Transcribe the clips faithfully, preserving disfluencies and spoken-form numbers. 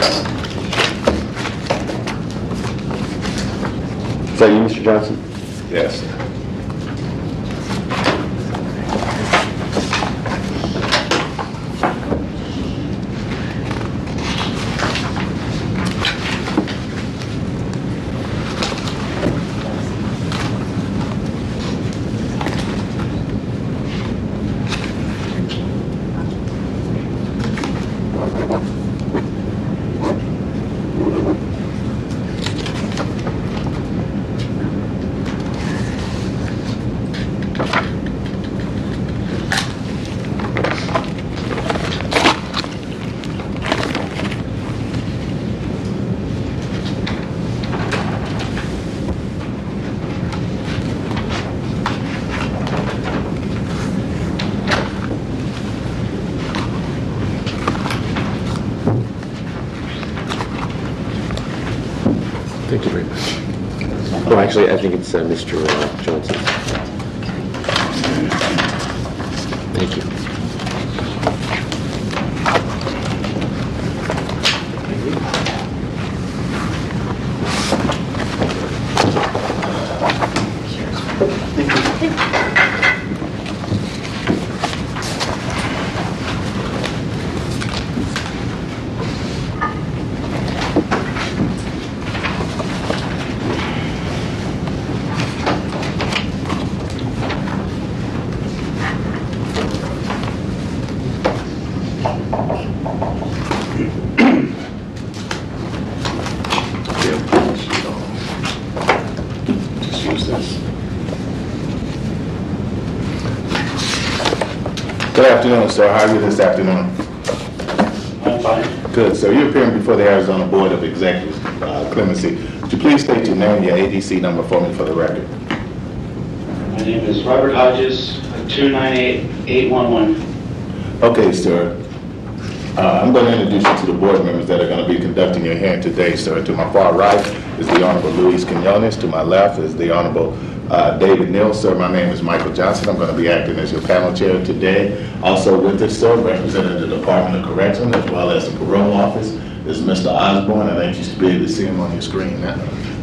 Is that you, Mister Johnson? Yes. Thank you very much. Oh, actually, I think it's uh, Mister Uh, Johnson. Thank you. Good afternoon, sir. How are you this afternoon? I'm fine. Good. So you're appearing before the Arizona Board of Executive uh, Clemency. Would you please state your name, your A D C number for me for the record? My name is Robert Hodges, two nine eight, eight one one. Okay, sir. Uh, I'm going to introduce you to the board members that are going to be conducting your hearing today, sir. To my far right is the Honorable Luis Quinones. To my left is the Honorable uh, David Neal. Sir, my name is Michael Johnson. I'm going to be acting as your panel chair today. Also with us, sir, representing the Department of Correction as well as the Parole Office is Mister Osborne. I think you should be able to see him on your screen now.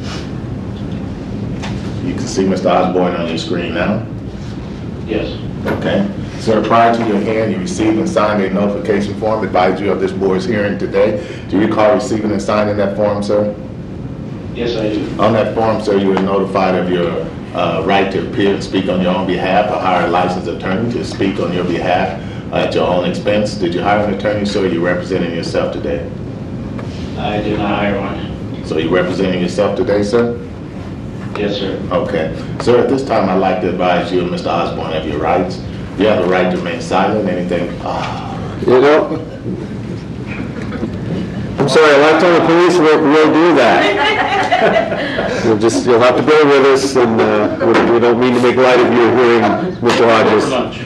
You can see Mister Osborne on your screen now. Yes. Okay. Sir, prior to your hearing, you received and signed a notification form advising you of this board's hearing today. Do you recall receiving and signing that form, sir? Yes, I do. On that form, sir, you were notified of your uh, right to appear and speak on your own behalf or hire a licensed attorney to speak on your behalf uh, at your own expense. Did you hire an attorney, sir, or are you representing yourself today? I did not hire one. So you're representing yourself today, sir? Yes, sir. Okay. Sir, at this time, I'd like to advise you and Mister Osborne of your rights. You have the right to remain silent. Anything? Ah. You know, I'm sorry, a lifetime of police work will do that. You'll just, you'll have to bear with us, and uh, we, we don't mean to make light of your hearing, Mister Hodges.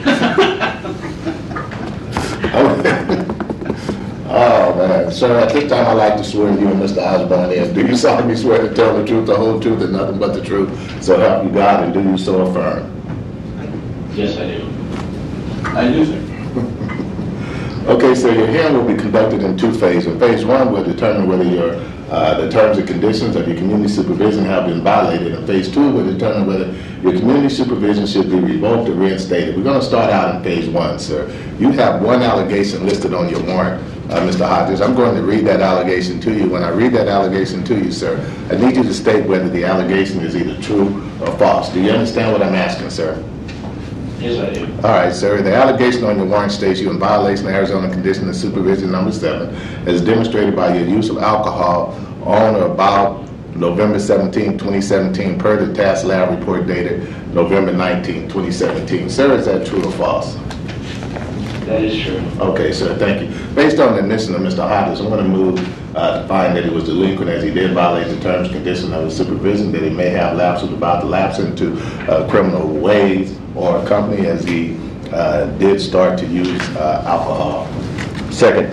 Oh, man. Sir, at this time, I'd like to swear you and Mister Osborne in. Do you solemnly swear to tell the truth, the whole truth, and nothing but the truth? So help you God, and do you so affirm? Yes, I do. I do, sir. Okay, so your hearing will be conducted in two phases. In phase one, we'll determine whether your uh, the terms and conditions of your community supervision have been violated. In phase two, we'll determine whether your community supervision should be revoked or reinstated. We're going to start out in phase one, sir. You have one allegation listed on your warrant, uh, Mister Hodges. I'm going to read that allegation to you. When I read that allegation to you, sir, I need you to state whether the allegation is either true or false. Do you understand what I'm asking, sir? Yes, I do. All right, sir. The allegation on your warrant states you in violation of Arizona Condition of Supervision number seven, as demonstrated by your use of alcohol on or about November seventeenth, twenty seventeen, per the task lab report dated November nineteenth, twenty seventeen. Sir, is that true or false? That is true. Okay, sir. Thank you. Based on the admission of Mister Hodges, I'm going to move uh, to find that he was delinquent as he did violate the terms and conditions of his supervision, that he may have lapsed or about to lapse into uh, criminal ways or a company as he uh, did start to use uh, alcohol. Second.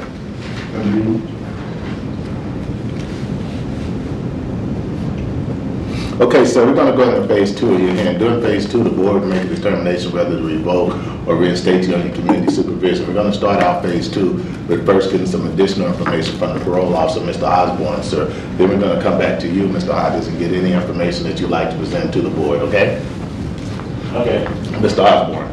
Okay, so we're gonna go into phase two of your hearing. During phase two, the board will make a determination whether to revoke or reinstate you on your community supervision. We're gonna start out phase two with first getting some additional information from the parole officer, Mister Osborne, sir. Then we're gonna come back to you, Mister Hodges, and get any information that you'd like to present to the board, okay? Okay. Mister Osborne.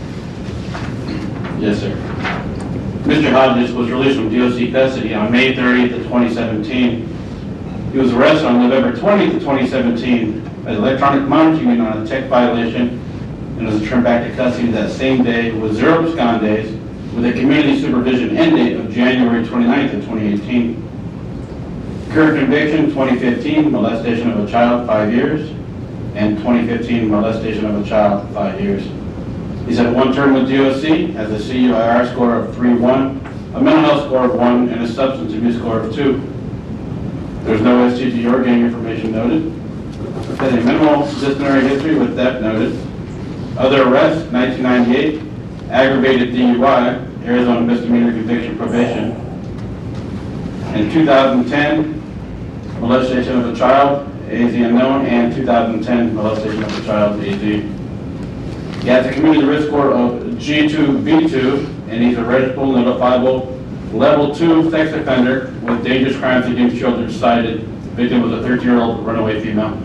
Yes, sir. Mister Hodges was released from D O C custody on May thirtieth of twenty seventeen. He was arrested on November twentieth of twenty seventeen as electronic monitoring unit on a tech violation and was returned back to custody that same day with zero abscond days with a community supervision end date of January twenty-ninth of twenty eighteen. Current conviction, twenty fifteen, molestation of a child, five years, and twenty fifteen, molestation of a child, five years. He's had one term with D O C, has a C U I R score of three one, a mental health score of one, and a substance abuse score of two. There's no S T D or gang information noted. Has a minimal disciplinary history with theft noted. Other arrests, nineteen ninety-eight, aggravated D U I, Arizona misdemeanor conviction probation. In two thousand ten, molestation of a child, A Z unknown, and two thousand ten, molestation of a child, A Z. He has a community risk score of G two B two, and he's a registrable, notifiable, level two sex offender with dangerous crimes against children cited. Victim was a thirteen-year-old runaway female.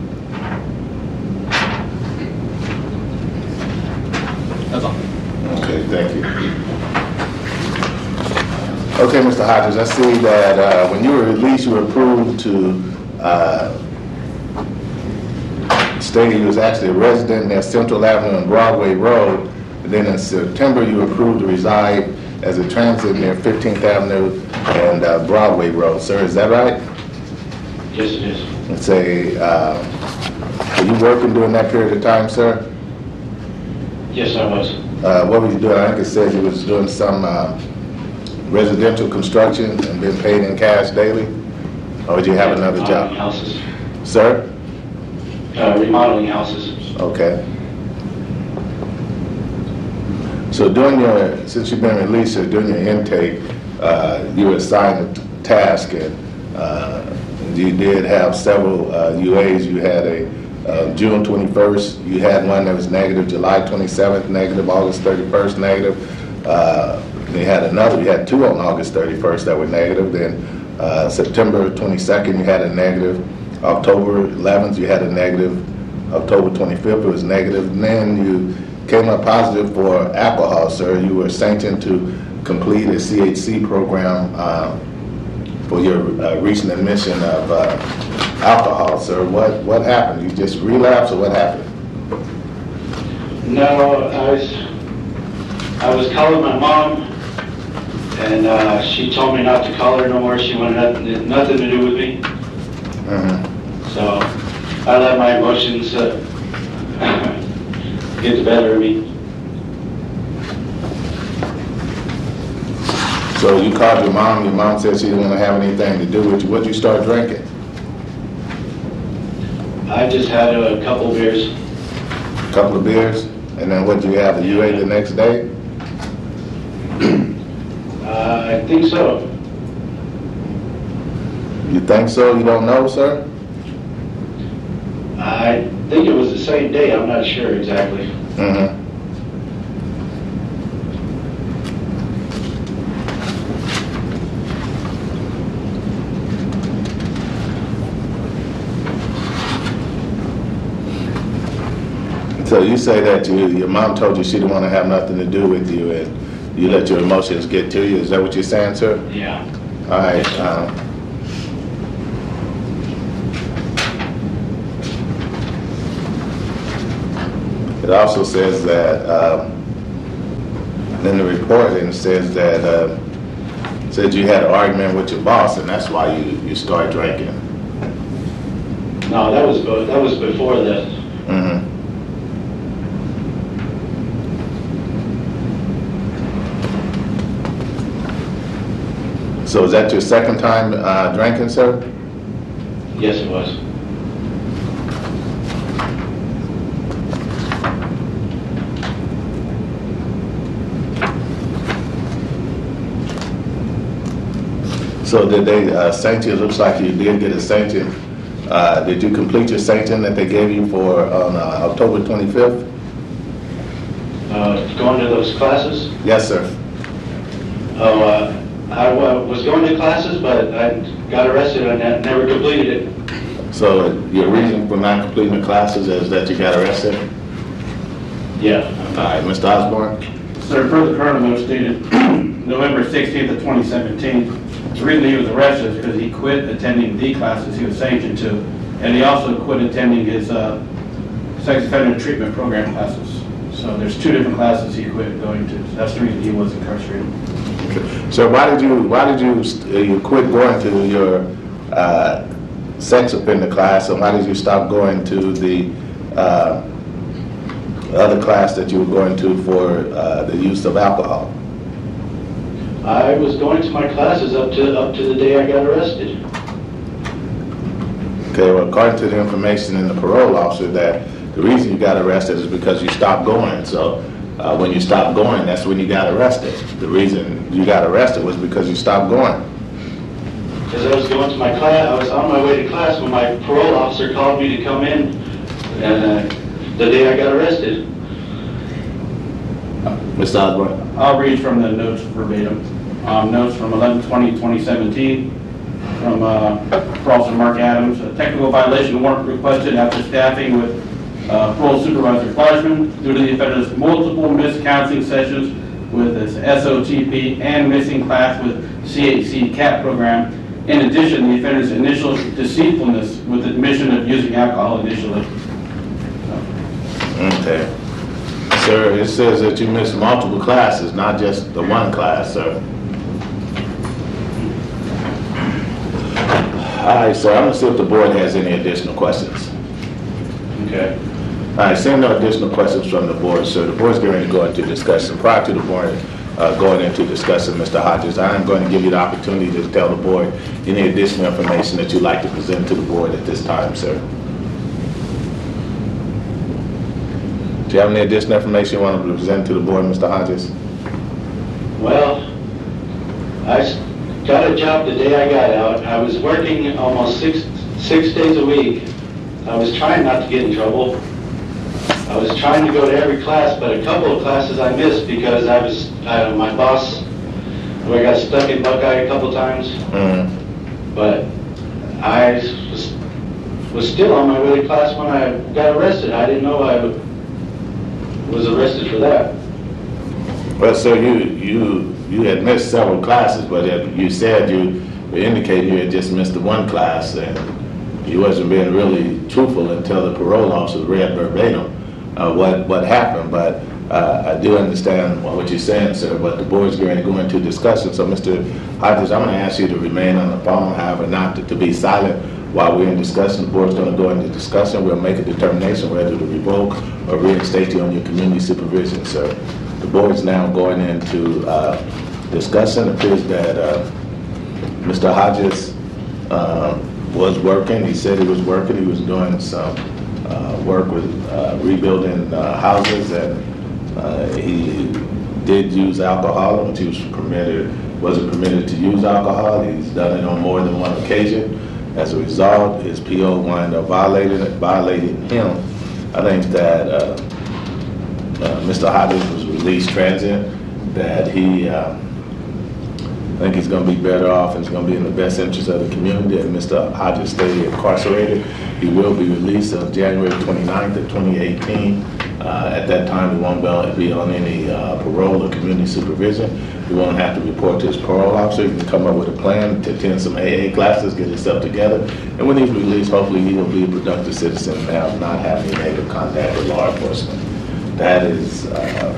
That's all. Okay, thank you. Okay, Mister Hodges, I see that uh, when you were released, you were approved to uh, stay. You was actually a resident at Central Avenue and Broadway Road. And then in September, you were approved to reside as a transit near fifteenth Avenue and uh, Broadway Road. Sir, is that right? Yes, it is. Let's say, uh, were you working during that period of time, sir? Yes, I was. Uh, what were you doing? I think it says you was doing some uh, residential construction and been paid in cash daily? Or did you have another Remodeling job? houses. Sir? Uh, remodeling houses. Okay. So during your, since you've been released, or during your intake, uh, you were assigned a task, and uh, you did have several uh, U As. You had a uh, June twenty-first, you had one that was negative, July twenty-seventh, negative, August thirty-first, negative. Uh, you had another, you had two on August thirty-first that were negative. Then uh, September twenty-second, you had a negative. October eleventh, you had a negative. October twenty-fifth, it was negative. And then you came up positive for alcohol, sir. You were sanctioned to complete a C H C program uh, for your uh, recent admission of uh, alcohol, sir. What what happened? You just relapsed, or what happened? No, I was, I was calling my mom, and uh, she told me not to call her no more. She wanted nothing, nothing to do with me. Mm-hmm. So I let my emotions uh, get the better of me. So you called your mom. Your mom said she didn't want to have anything to do with you. What did you start drinking? I just had a couple beers. A couple of beers, and then what did you have? A U A the next day? Uh, I think so. You think so? You don't know, sir? I think it was the same day. I'm not sure exactly. Mm-hmm. So you say that you, your mom told you she didn't want to have nothing to do with you, and you let your emotions get to you. Is that what you're saying, sir? Yeah. All right. Um, it also says that um, in the report, it says that uh, said you had an argument with your boss, and that's why you you started drinking. No, that was be- that was before this. Mm-hmm. So is that your second time uh, drinking, sir? Yes, it was. So did they uh, sanction? It looks like you did get a sanction Uh, did you complete your sanction that they gave you for on uh, October twenty-fifth? Uh, going to those classes? Yes, sir. Oh, uh, I wa- was going to classes, but I got arrested and I never completed it. So your reason for not completing the classes is that you got arrested? Yeah. All right, Mister Osborne? Sir, per the current memo stated November sixteenth of twenty seventeen, the reason he was arrested is because he quit attending the classes he was sanctioned to, and he also quit attending his uh, sex offender treatment program classes. So there's two different classes he quit going to. That's the reason he was incarcerated. Okay. So why did you why did you uh, you quit going to your uh, sex offender class, and why did you stop going to the uh, other class that you were going to for uh, the use of alcohol? I was going to my classes up to up to the day I got arrested. Okay, well, according to the information in the parole officer, that the reason you got arrested is because you stopped going. So uh, when you stopped going, that's when you got arrested. The reason you got arrested was because you stopped going. Because I was going to my class, I was on my way to class when my parole officer called me to come in, and uh, the day I got arrested. Mister Osborne? I'll read from the notes verbatim. Um, notes from eleven twenty twenty seventeen from uh, Officer Mark Adams. A technical violation warrant requested after staffing with uh, Parole Supervisor Fleischman due to the offender's multiple miscounseling sessions with his S O T P and missing class with C H C C A T program. In addition, the offender's initial deceitfulness with admission of using alcohol initially. Okay. Sir, it says that you missed multiple classes, not just the one class, sir. All right, sir, I'm gonna see if the board has any additional questions. Okay. All right, seeing no additional questions from the board, sir, the board's going to go into discussion. Prior to the board uh, going into discussing, Mister Hodges, I am going to give you the opportunity to tell the board any additional information that you'd like to present to the board at this time, sir. Do you have any additional information you want to present to the board, Mister Hodges? Well, I s- got a job the day I got out. I was working almost six six days a week. I was trying not to get in trouble. I was trying to go to every class, but a couple of classes I missed because I was, I, my boss, I got stuck in Buckeye a couple times. Mm-hmm. But I was, was still on my way to class when I got arrested. I didn't know I was arrested for that. Well, sir, you you you had missed several classes, but you said you indicated you had just missed the one class, and you wasn't being really truthful until the parole officer read verbatim uh, what what happened. But uh, I do understand what you're saying, sir. But the board's going to go into discussion. So, Mister Hodges, I'm going to ask you to remain on the phone, however, not to, to be silent while we're in discussion. The board's going to go into discussion. We'll make a determination whether to revoke or reinstate you on your community supervision, sir. The board's now going into uh, discussion. It appears that uh, Mister Hodges uh, was working. He said he was working. He was doing some uh, work with uh, rebuilding uh, houses, and uh, he did use alcohol, which he was permitted, wasn't permitted to use alcohol. He's done it on more than one occasion. As a result, his P O wound up violating it, violating him. I think that uh, uh, Mister Hodges was released transient, that he, uh, I think he's going to be better off and it's going to be in the best interest of the community. And Mister Hodges stayed incarcerated. He will be released on January twenty-ninth of twenty eighteen. Uh, at that time, he won't be on any uh, parole or community supervision. He won't have to report to his parole officer. He can come up with a plan to attend some A A classes, get himself together. And when he's released, hopefully he will be a productive citizen and have not have any negative contact with law enforcement. That is uh,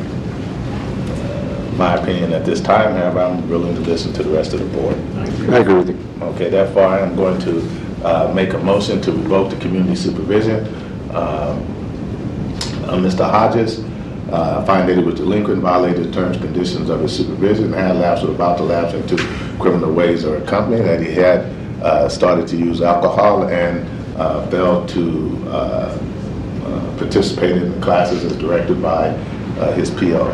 uh, my opinion at this time. However, I'm willing to listen to the rest of the board. I agree with you. Okay, therefore I am going to uh, make a motion to revoke the community supervision. Um, uh, Mister Hodges, uh, find that he was delinquent, violated the terms and conditions of his supervision, had lapsed or about to lapse into criminal ways or a company, that he had uh, started to use alcohol and uh, failed to uh, uh, participate in the classes as directed by uh, his P O.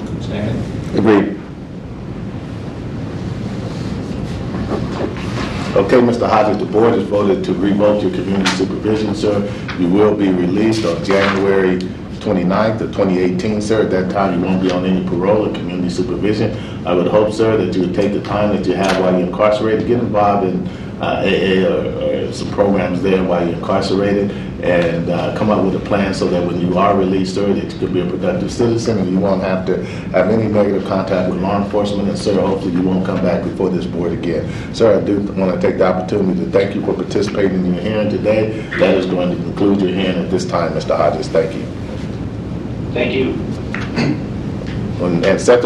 Agreed. Okay, Mister Hodges, the board has voted to revoke your community supervision, sir. You will be released on January twenty-ninth of twenty eighteen, sir. At that time, you won't be on any parole or community supervision. I would hope, sir, that you would take the time that you have while you're incarcerated, get involved in uh, A A or, or some programs there while you're incarcerated, and uh, come up with a plan so that when you are released, sir, that you can be a productive citizen and you won't have to have any negative contact with law enforcement. And, sir, hopefully you won't come back before this board again. Sir, I do want to take the opportunity to thank you for participating in your hearing today. That is going to conclude your hearing at this time, Mister Hodges. Thank you. Thank you. And, and second